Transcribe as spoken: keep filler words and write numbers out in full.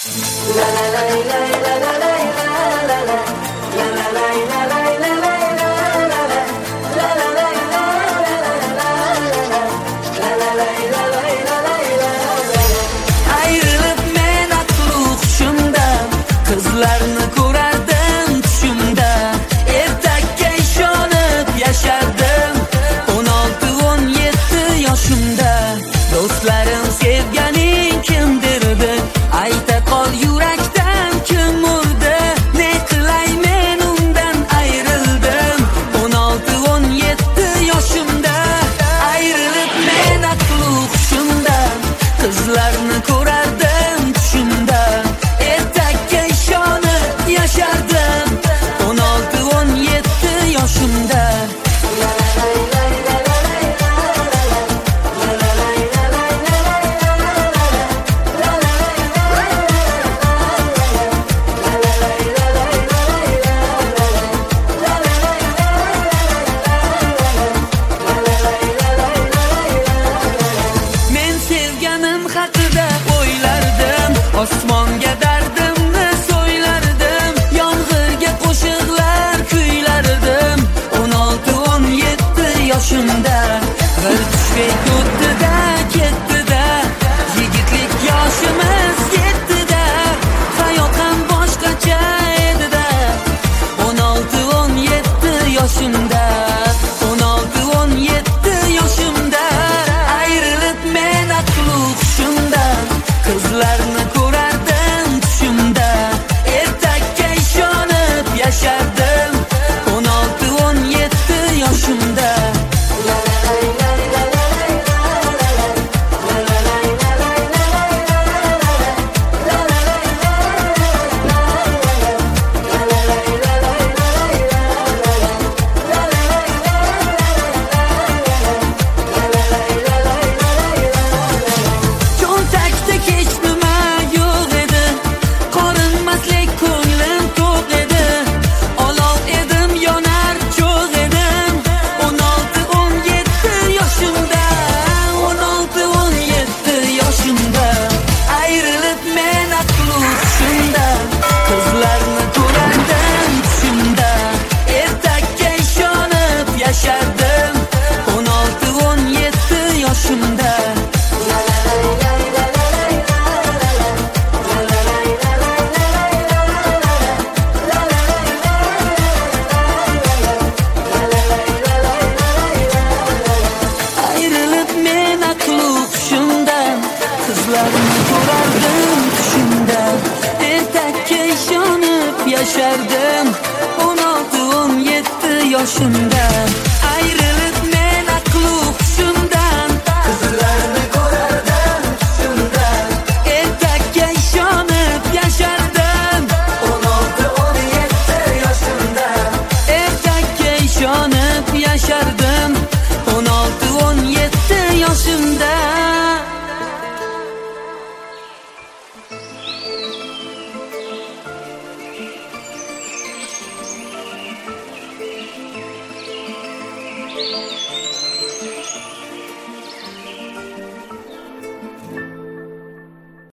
Ayrılıp men aql hushimda, qizlarni ko'rardim tushimda. Ertakka ishonib yashardim o'n olti o'n yetti yoshimda. Do'stlarim sevganing kimdirdi, ayta qol yurakdan kim urdi. Ne qilay men undan ayrildim o'n olti o'n yetti yoshimda. Ayrılıp men aql hushimda, qizlarni ko'rardim tushimda. Ertakka ishonib yashardim o'n olti o'n yetti yoshimda. Men sevganim haqida o'ylardim, osmonga dardimni so'ylardim. Yomg'irga qo'shiqlar kuylardim o'n olti o'n yetti yoshimda. Bir tushlik o'tdi-da, ketdi-da, yigitlik yoshimiz yetdi-da. Hayot ham boshqacha edi-da o'n olti o'n yetti yoshimda. o'n olti o'n yetti yoshimda. Ayrılıp men aql hushimda, qizlarni ko'rardim tushimda. Ertakka ishonib yashardim o'n olti o'n yetti yoshimda. Cho'ntakda hech nima yo'q edi, qorinmaslik ko'nglim to'q edi. Olov edim, yonar cho'g' edim o'n olti o'n yetti yoshimda. o'n olti o'n yetti yoshimda. Ayrılıp men aql hushimda, qizlarni ko'rardim tushimda. Ertakka ishonib yashardim o'n olti o'n yetti yoshimda. Ayrılıp men aql hushimdan, qizlarni ko'rardim tushimda. Ertakka ishonib yashardim o'n olti o'n yetti yoshimda.